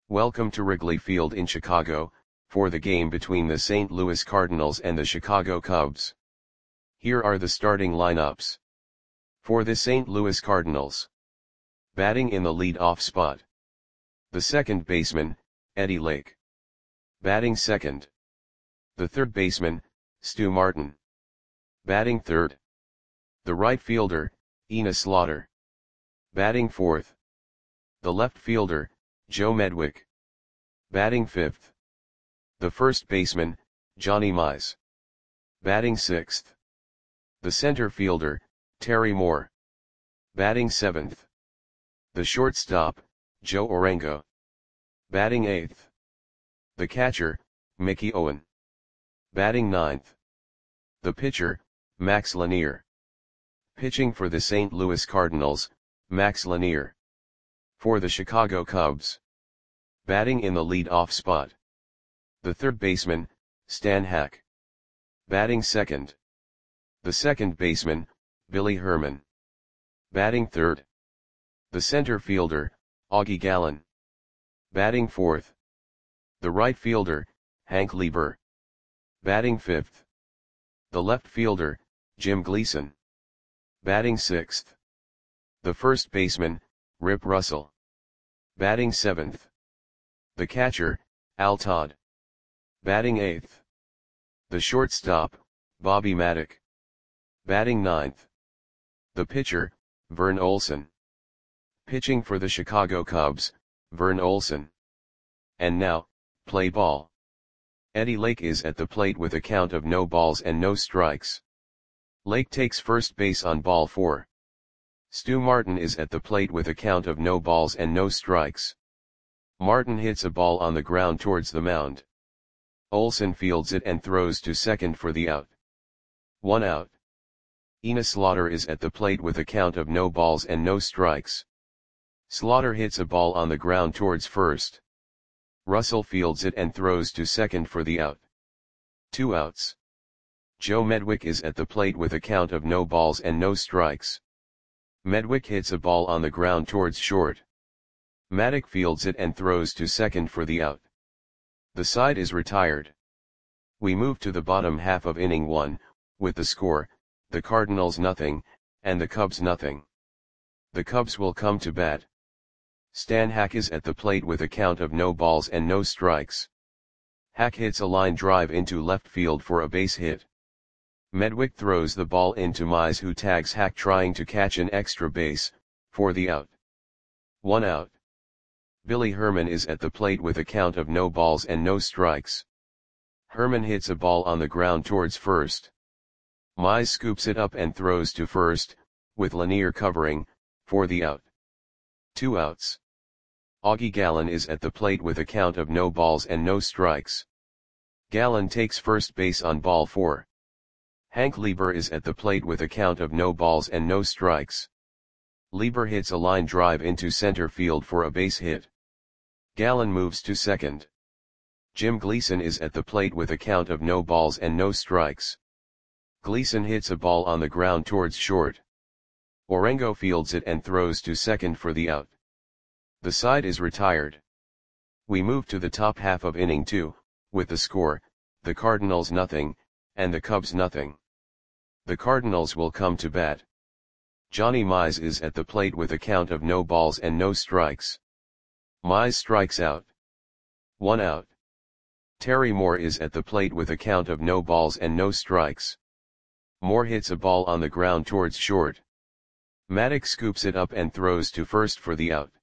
Welcome to Wrigley Field in Chicago, for the game between the St. Louis Cardinals and the Chicago Cubs. Here are the starting lineups. For the St. Louis Cardinals. Batting in the lead-off spot. The second baseman, Eddie Lake. Batting second. The third baseman, Stu Martin. Batting third. The right fielder, Enos Slaughter. Batting fourth. The left fielder, Joe Medwick. Batting fifth. The first baseman, Johnny Mize. Batting sixth. The center fielder, Terry Moore. Batting seventh. The shortstop, Joe Orengo. Batting eighth. The catcher, Mickey Owen. Batting ninth. The pitcher, Max Lanier. Pitching for the St. Louis Cardinals, Max Lanier. For the Chicago Cubs. Batting in the lead-off spot. The third baseman, Stan Hack. Batting second. The second baseman, Billy Herman. Batting third. The center fielder, Augie Gallen. Batting fourth. The right fielder, Hank Lieber. Batting fifth. The left fielder, Jim Gleason. Batting sixth. The first baseman, Rip Russell. Batting seventh. The catcher, Al Todd. Batting eighth. The shortstop, Bobby Maddock. Batting ninth. The pitcher, Vern Olson. Pitching for the Chicago Cubs, Vern Olson. And now, play ball. Eddie Lake is at the plate with a count of no balls and no strikes. Lake takes first base on ball 4. Stu Martin is at the plate with a count of no balls and no strikes. Martin hits a ball on the ground towards the mound. Olson fields it and throws to second for the out. 1 out. Enos Slaughter is at the plate with a count of no balls and no strikes. Slaughter hits a ball on the ground towards first. Russell fields it and throws to second for the out. 2 outs. Joe Medwick is at the plate with a count of no balls and no strikes. Medwick hits a ball on the ground towards short. Maddock fields it and throws to second for the out. The side is retired. We move to the bottom half of inning 1, with the score, the Cardinals nothing, and the Cubs nothing. The Cubs will come to bat. Stan Hack is at the plate with a count of no balls and no strikes. Hack hits a line drive into left field for a base hit. Medwick throws the ball into Mize, who tags Hack trying to catch an extra base, for the out. 1 out. Billy Herman is at the plate with a count of no balls and no strikes. Herman hits a ball on the ground towards first. Mize scoops it up and throws to first, with Lanier covering, for the out. 2 outs. Augie Gallen is at the plate with a count of no balls and no strikes. Gallen takes first base on ball 4. Hank Lieber is at the plate with a count of no balls and no strikes. Lieber hits a line drive into center field for a base hit. Gallen moves to second. Jim Gleason is at the plate with a count of no balls and no strikes. Gleason hits a ball on the ground towards short. Orengo fields it and throws to second for the out. The side is retired. We move to the top half of inning 2, with the score, the Cardinals nothing, and the Cubs nothing. The Cardinals will come to bat. Johnny Mize is at the plate with a count of no balls and no strikes. Mize strikes out. 1 out. Terry Moore is at the plate with a count of no balls and no strikes. Moore hits a ball on the ground towards short. Maddock scoops it up and throws to first for the out.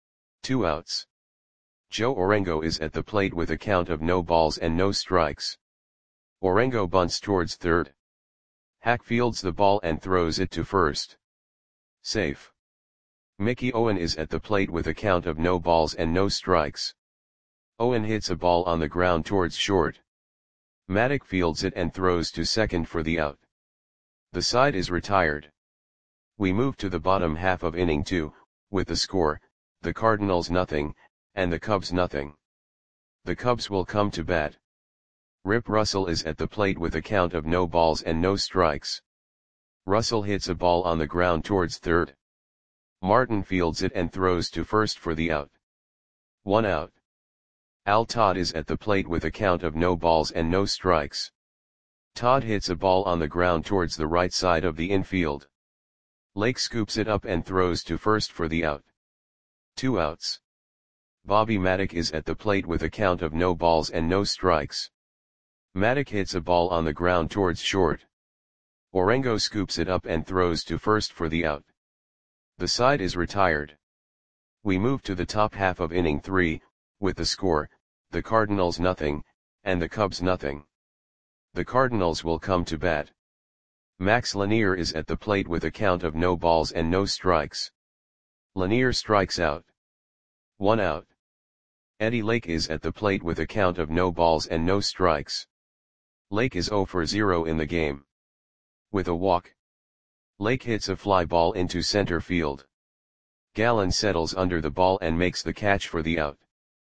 2 outs. Joe Orengo is at the plate with a count of no balls and no strikes. Orengo bunts towards third. Hack fields the ball and throws it to first. Safe. Mickey Owen is at the plate with a count of no balls and no strikes. Owen hits a ball on the ground towards short. Maddock fields it and throws to second for the out. The side is retired. We move to the bottom half of inning 2, with the score, the Cardinals nothing, and the Cubs nothing. The Cubs will come to bat. Rip Russell is at the plate with a count of no balls and no strikes. Russell hits a ball on the ground towards third. Martin fields it and throws to first for the out. 1 out. Al Todd is at the plate with a count of no balls and no strikes. Todd hits a ball on the ground towards the right side of the infield. Lake scoops it up and throws to first for the out. 2 outs. Bobby Maddock is at the plate with a count of no balls and no strikes. Maddock hits a ball on the ground towards short. Orengo scoops it up and throws to first for the out. The side is retired. We move to the top half of inning 3, with the score, the Cardinals nothing, and the Cubs nothing. The Cardinals will come to bat. Max Lanier is at the plate with a count of no balls and no strikes. Lanier strikes out. 1 out. Eddie Lake is at the plate with a count of no balls and no strikes. Lake is 0 for 0 in the game. With a walk, Lake hits a fly ball into center field. Gallen settles under the ball and makes the catch for the out.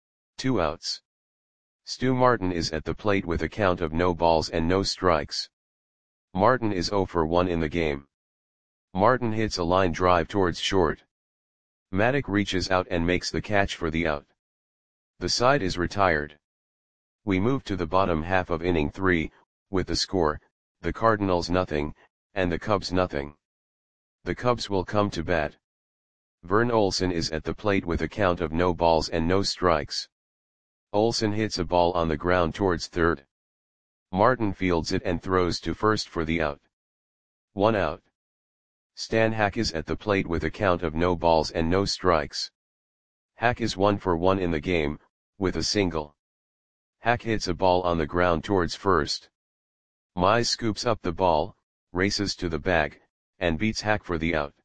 2 outs. Stu Martin is at the plate with a count of no balls and no strikes. Martin is 0 for 1 in the game. Martin hits a line drive towards short. Maddock reaches out and makes the catch for the out. The side is retired. We move to the bottom half of inning 3, with the score, the Cardinals nothing, and the Cubs nothing. The Cubs will come to bat. Vern Olson is at the plate with a count of no balls and no strikes. Olson hits a ball on the ground towards third. Martin fields it and throws to first for the out. 1 out. Stan Hack is at the plate with a count of no balls and no strikes. Hack is 1 for 1 in the game, with a single. Hack hits a ball on the ground towards first. Mize scoops up the ball, races to the bag, and beats Hack for the out.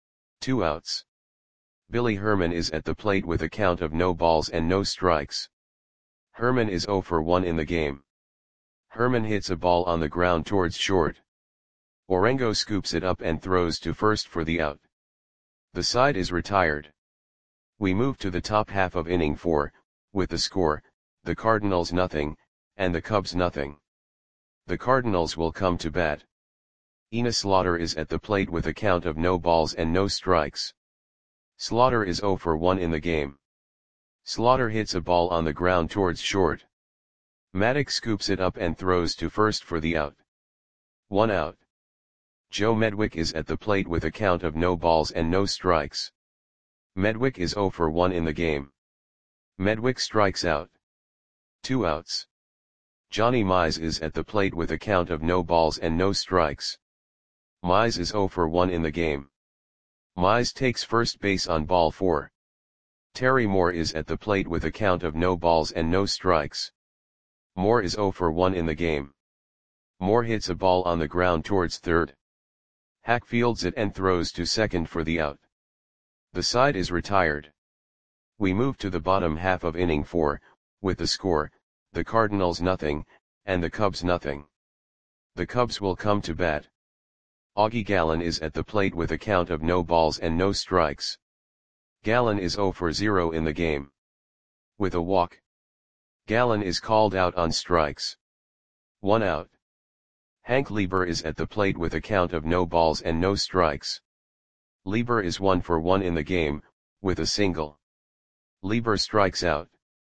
2 outs. Billy Herman is at the plate with a count of no balls and no strikes. Herman is 0 for 1 in the game. Herman hits a ball on the ground towards short. Orengo scoops it up and throws to first for the out. The side is retired. We move to the top half of inning 4, with the score, the Cardinals nothing, and the Cubs nothing. The Cardinals will come to bat. Enos Slaughter is at the plate with a count of no balls and no strikes. Slaughter is 0 for 1 in the game. Slaughter hits a ball on the ground towards short. Maddock scoops it up and throws to first for the out. 1 out. Joe Medwick is at the plate with a count of no balls and no strikes. Medwick is 0 for 1 in the game. Medwick strikes out. 2 outs. Johnny Mize is at the plate with a count of no balls and no strikes. Mize is 0 for 1 in the game. Mize takes first base on ball 4. Terry Moore is at the plate with a count of no balls and no strikes. Moore is 0 for 1 in the game. Moore hits a ball on the ground towards third. Hack fields it and throws to second for the out. The side is retired. We move to the bottom half of inning 4, with the score, the Cardinals nothing, and the Cubs nothing. The Cubs will come to bat. Augie Gallen is at the plate with a count of no balls and no strikes. Gallen is 0 for 0 in the game. With a walk, Gallen is called out on strikes. 1 out. Hank Lieber is at the plate with a count of no balls and no strikes. Lieber is 1 for 1 in the game, with a single. Lieber strikes out.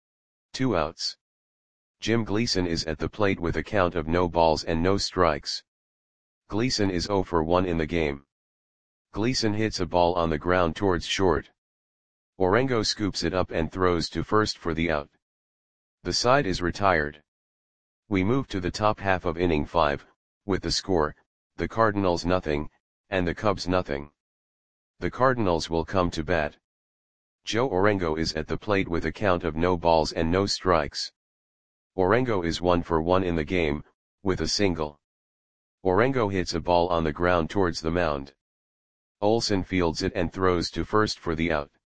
2 outs. Jim Gleason is at the plate with a count of no balls and no strikes. Gleason is 0 for 1 in the game. Gleason hits a ball on the ground towards short. Orengo scoops it up and throws to first for the out. The side is retired. We move to the top half of inning 5, with the score, the Cardinals nothing, and the Cubs nothing. The Cardinals will come to bat. Joe Orengo is at the plate with a count of no balls and no strikes. Orengo is 1 for 1 in the game, with a single. Orengo hits a ball on the ground towards the mound. Olson fields it and throws to first for the out.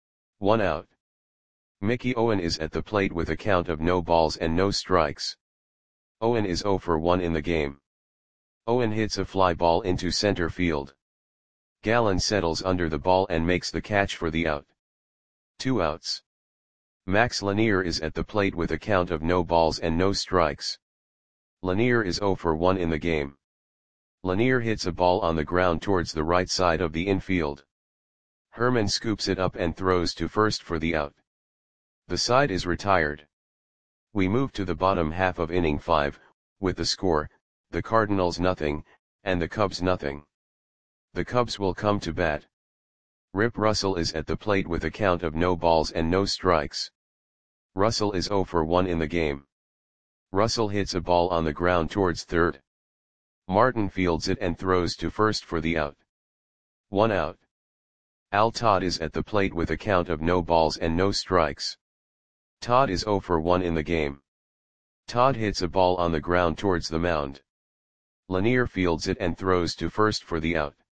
1 out. Mickey Owen is at the plate with a count of no balls and no strikes. Owen is 0 for 1 in the game. Owen hits a fly ball into center field. Gallen settles under the ball and makes the catch for the out. 2 outs. Max Lanier is at the plate with a count of no balls and no strikes. Lanier is 0 for 1 in the game. Lanier hits a ball on the ground towards the right side of the infield. Herman scoops it up and throws to first for the out. The side is retired. We move to the bottom half of inning 5, with the score, the Cardinals nothing, and the Cubs nothing. The Cubs will come to bat. Rip Russell is at the plate with a count of no balls and no strikes. Russell is 0 for 1 in the game. Russell hits a ball on the ground towards third. Martin fields it and throws to first for the out. 1 out. Al Todd is at the plate with a count of no balls and no strikes. Todd is 0 for 1 in the game. Todd hits a ball on the ground towards the mound. Lanier fields it and throws to first for the out.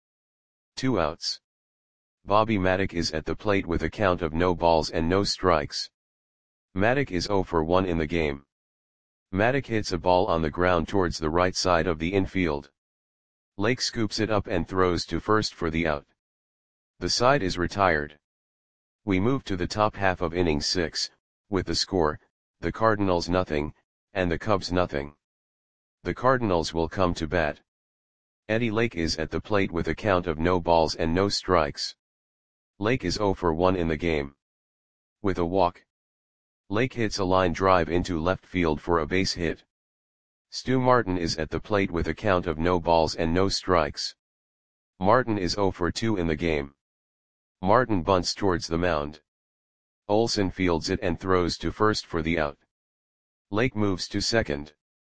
2 outs. Bobby Maddock is at the plate with a count of no balls and no strikes. Maddock is 0 for 1 in the game. Maddock hits a ball on the ground towards the right side of the infield. Lake scoops it up and throws to first for the out. The side is retired. We move to the top half of inning 6, with the score, the Cardinals nothing, and the Cubs nothing. The Cardinals will come to bat. Eddie Lake is at the plate with a count of no balls and no strikes. Lake is 0 for 1 in the game. With a walk, Lake hits a line drive into left field for a base hit. Stu Martin is at the plate with a count of no balls and no strikes. Martin is 0 for 2 in the game. Martin bunts towards the mound. Olson fields it and throws to first for the out. Lake moves to second.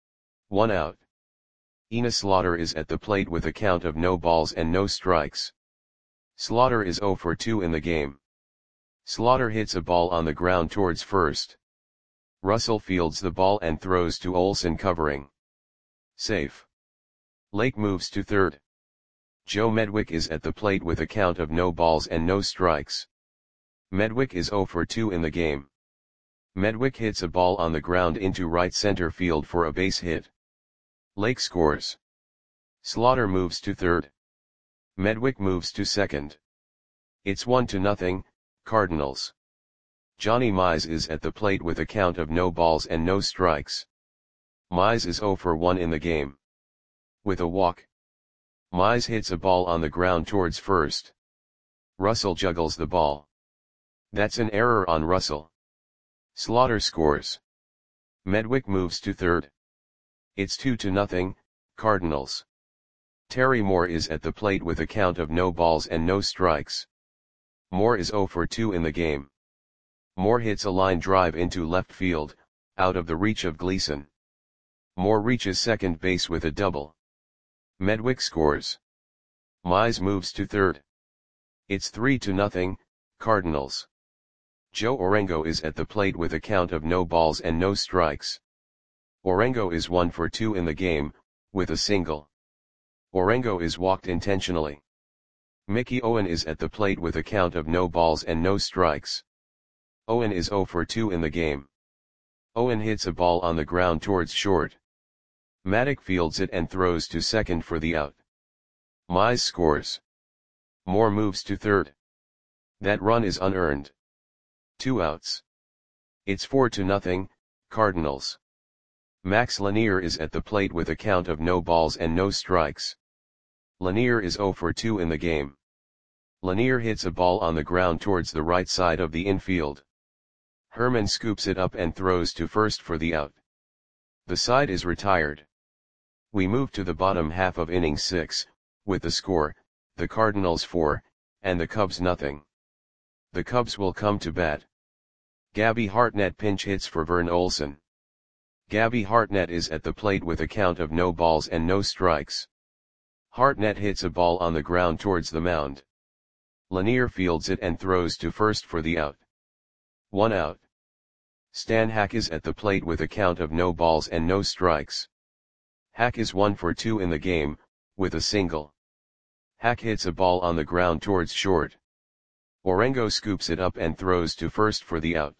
1 out. Enos Slaughter is at the plate with a count of no balls and no strikes. Slaughter is 0 for 2 in the game. Slaughter hits a ball on the ground towards first. Russell fields the ball and throws to Olson covering. Safe. Lake moves to third. Joe Medwick is at the plate with a count of no balls and no strikes. Medwick is 0 for 2 in the game. Medwick hits a ball on the ground into right center field for a base hit. Lake scores. Slaughter moves to third. Medwick moves to second. It's 1-0, Cardinals. Johnny Mize is at the plate with a count of no balls and no strikes. Mize is 0 for 1 in the game. With a walk, Mize hits a ball on the ground towards first. Russell juggles the ball. That's an error on Russell. Slaughter scores. Medwick moves to third. It's 2-0, Cardinals. Terry Moore is at the plate with a count of no balls and no strikes. Moore is 0 for 2 in the game. Moore hits a line drive into left field, out of the reach of Gleason. Moore reaches second base with a double. Medwick scores. Mize moves to third. It's 3-0, Cardinals. Joe Orengo is at the plate with a count of no balls and no strikes. Orengo is 1 for 2 in the game, with a single. Orengo is walked intentionally. Mickey Owen is at the plate with a count of no balls and no strikes. Owen is 0 for 2 in the game. Owen hits a ball on the ground towards short. Maddock fields it and throws to second for the out. Mize scores. Moore moves to third. That run is unearned. 2 outs. It's 4-0, Cardinals. Max Lanier is at the plate with a count of no balls and no strikes. Lanier is 0 for 2 in the game. Lanier hits a ball on the ground towards the right side of the infield. Herman scoops it up and throws to first for the out. The side is retired. We move to the bottom half of inning 6, with the score, the Cardinals 4, and the Cubs nothing. The Cubs will come to bat. Gabby Hartnett pinch hits for Vern Olson. Gabby Hartnett is at the plate with a count of no balls and no strikes. Hartnett hits a ball on the ground towards the mound. Lanier fields it and throws to first for the out. 1 out. Stan Hack is at the plate with a count of no balls and no strikes. Hack is 1 for 2 in the game, with a single. Hack hits a ball on the ground towards short. Orengo scoops it up and throws to first for the out.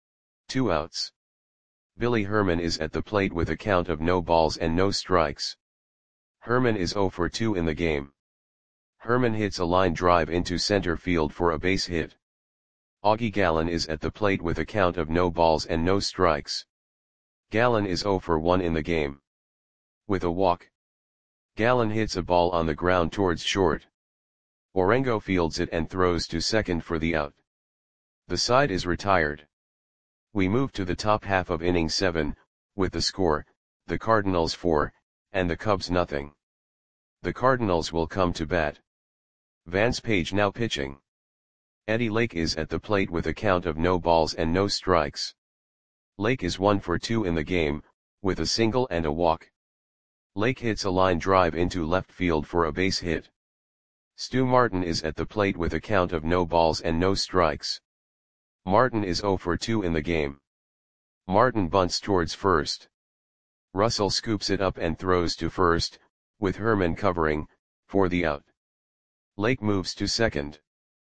2 outs. Billy Herman is at the plate with a count of no balls and no strikes. Herman is 0 for 2 in the game. Herman hits a line drive into center field for a base hit. Augie Gallen is at the plate with a count of no balls and no strikes. Gallen is 0 for 1 in the game. With a walk, Gallen hits a ball on the ground towards short. Orengo fields it and throws to second for the out. The side is retired. We move to the top half of inning 7, with the score, the Cardinals 4, and the Cubs nothing. The Cardinals will come to bat. Vance Page now pitching. Eddie Lake is at the plate with a count of no balls and no strikes. Lake is 1 for 2 in the game, with a single and a walk. Lake hits a line drive into left field for a base hit. Stu Martin is at the plate with a count of no balls and no strikes. Martin is 0 for 2 in the game. Martin bunts towards first. Russell scoops it up and throws to first, with Herman covering, for the out. Lake moves to second.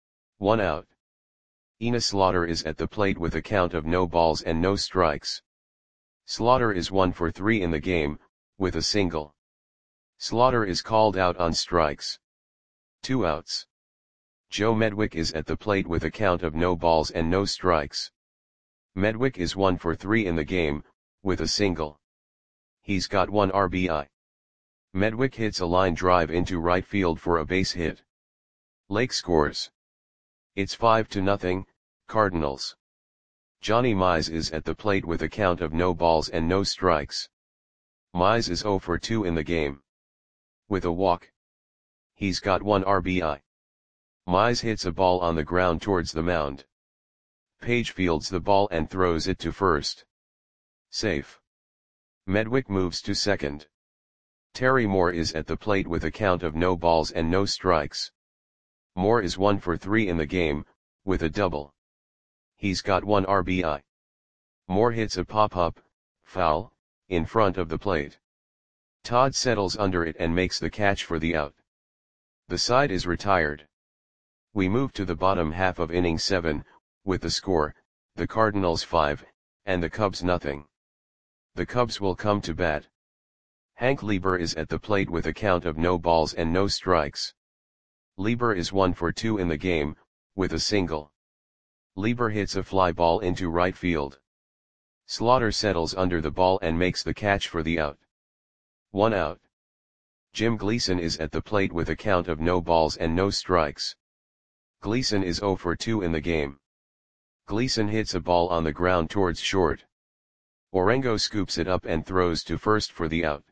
1 out. Enos Slaughter is at the plate with a count of no balls and no strikes. Slaughter is 1 for 3 in the game, with a single. Slaughter is called out on strikes. 2 outs. Joe Medwick is at the plate with a count of no balls and no strikes. Medwick is 1 for 3 in the game, with a single. He's got 1 RBI. Medwick hits a line drive into right field for a base hit. Lake scores. It's 5-0, Cardinals. Johnny Mize is at the plate with a count of no balls and no strikes. Mize is 0 for 2 in the game. With a walk. He's got 1 RBI. Mize hits a ball on the ground towards the mound. Page fields the ball and throws it to first. Safe. Medwick moves to second. Terry Moore is at the plate with a count of no balls and no strikes. Moore is 1 for 3 in the game, with a double. He's got 1 RBI. Moore hits a pop-up, foul, in front of the plate. Todd settles under it and makes the catch for the out. The side is retired. We move to the bottom half of inning 7, with the score, the Cardinals 5, and the Cubs nothing. The Cubs will come to bat. Hank Lieber is at the plate with a count of no balls and no strikes. Lieber is 1 for 2 in the game, with a single. Lieber hits a fly ball into right field. Slaughter settles under the ball and makes the catch for the out. 1 out. Jim Gleason is at the plate with a count of no balls and no strikes. Gleason is 0 for 2 in the game. Gleason hits a ball on the ground towards short. Orengo scoops it up and throws to first for the out.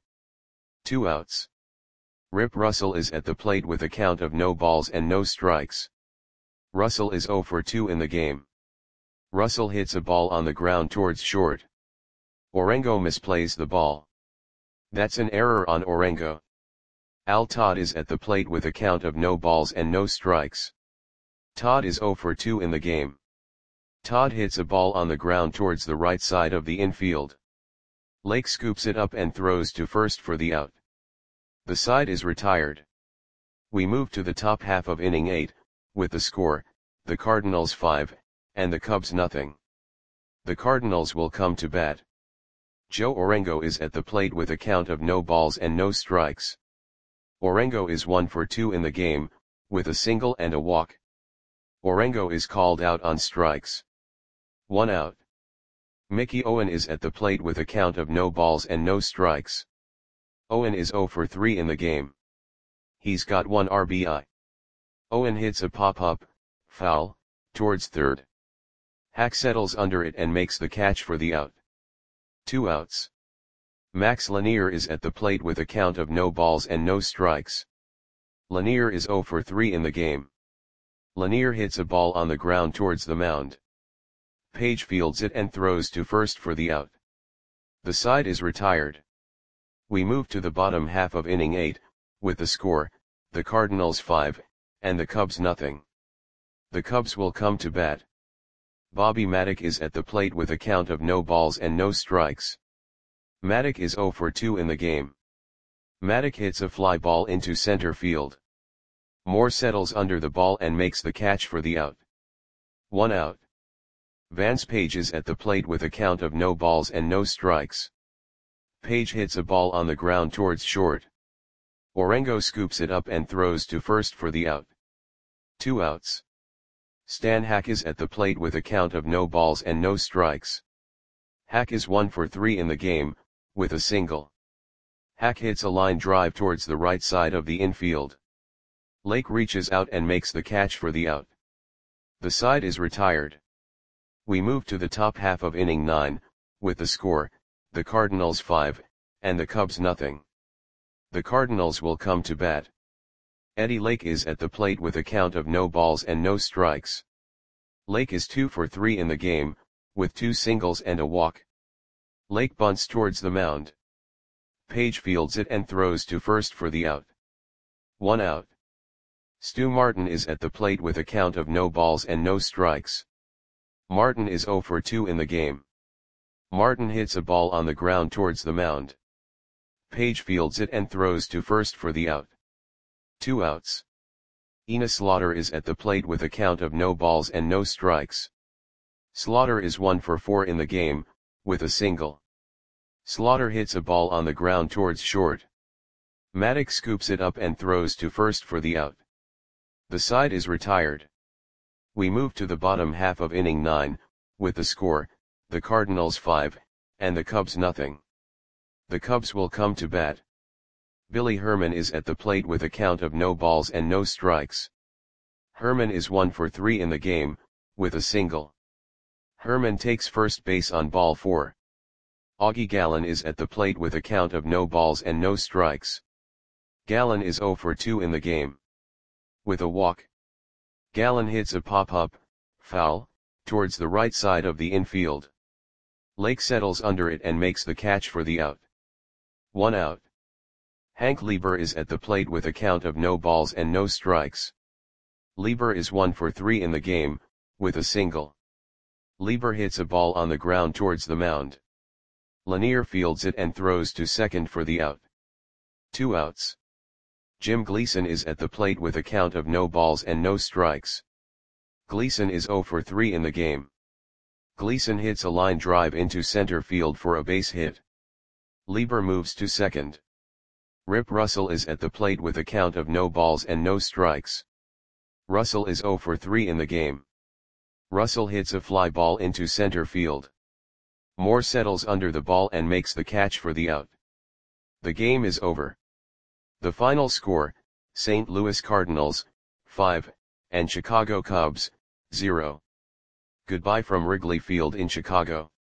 2 outs. Rip Russell is at the plate with a count of no balls and no strikes. Russell is 0 for 2 in the game. Russell hits a ball on the ground towards short. Orengo misplays the ball. That's an error on Orengo. Al Todd is at the plate with a count of no balls and no strikes. Todd is 0 for 2 in the game. Todd hits a ball on the ground towards the right side of the infield. Lake scoops it up and throws to first for the out. The side is retired. We move to the top half of inning 8, with the score, the Cardinals 5, and the Cubs nothing. The Cardinals will come to bat. Joe Orengo is at the plate with a count of no balls and no strikes. Orengo is 1 for 2 in the game, with a single and a walk. Orengo is called out on strikes. 1 out. Mickey Owen is at the plate with a count of no balls and no strikes. Owen is 0 for 3 in the game. He's got 1 RBI. Owen hits a pop-up, foul, towards third. Hack settles under it and makes the catch for the out. 2 outs. Max Lanier is at the plate with a count of no balls and no strikes. Lanier is 0 for 3 in the game. Lanier hits a ball on the ground towards the mound. Page fields it and throws to first for the out. The side is retired. We move to the bottom half of inning 8, with the score, the Cardinals 5, and the Cubs nothing. The Cubs will come to bat. Bobby Maddock is at the plate with a count of no balls and no strikes. Maddock is 0 for 2 in the game. Maddock hits a fly ball into center field. Moore settles under the ball and makes the catch for the out. 1 out. Vance Page is at the plate with a count of no balls and no strikes. Page hits a ball on the ground towards short. Orengo scoops it up and throws to first for the out. 2 outs. Stan Hack is at the plate with a count of no balls and no strikes. Hack is 1 for 3 in the game, with a single. Hack hits a line drive towards the right side of the infield. Lake reaches out and makes the catch for the out. The side is retired. We move to the top half of inning 9, with the score, the Cardinals 5, and the Cubs nothing. The Cardinals will come to bat. Eddie Lake is at the plate with a count of no balls and no strikes. Lake is 2 for 3 in the game, with 2 singles and a walk. Lake bunts towards the mound. Page fields it and throws to first for the out. 1 out. Stu Martin is at the plate with a count of no balls and no strikes. Martin is 0 for 2 in the game. Martin hits a ball on the ground towards the mound. Page fields it and throws to first for the out. 2 outs. Enos Slaughter is at the plate with a count of no balls and no strikes. Slaughter is 1 for 4 in the game, with a single. Slaughter hits a ball on the ground towards short. Maddox scoops it up and throws to first for the out. The side is retired. We move to the bottom half of inning 9, with the score, the Cardinals 5, and the Cubs nothing. The Cubs will come to bat. Billy Herman is at the plate with a count of no balls and no strikes. Herman is 1 for 3 in the game, with a single. Herman takes first base on ball 4. Augie Gallen is at the plate with a count of no balls and no strikes. Gallen is 0 for 2 in the game. With a walk. Gallen hits a pop-up, foul, towards the right side of the infield. Lake settles under it and makes the catch for the out. 1 out. Hank Lieber is at the plate with a count of no balls and no strikes. Lieber is 1 for 3 in the game, with a single. Lieber hits a ball on the ground towards the mound. Lanier fields it and throws to second for the out. 2 outs. Jim Gleason is at the plate with a count of no balls and no strikes. Gleason is 0 for 3 in the game. Gleason hits a line drive into center field for a base hit. Lieber moves to second. Rip Russell is at the plate with a count of no balls and no strikes. Russell is 0 for 3 in the game. Russell hits a fly ball into center field. Moore settles under the ball and makes the catch for the out. The game is over. The final score, St. Louis Cardinals, 5, and Chicago Cubs, 0. Goodbye from Wrigley Field in Chicago.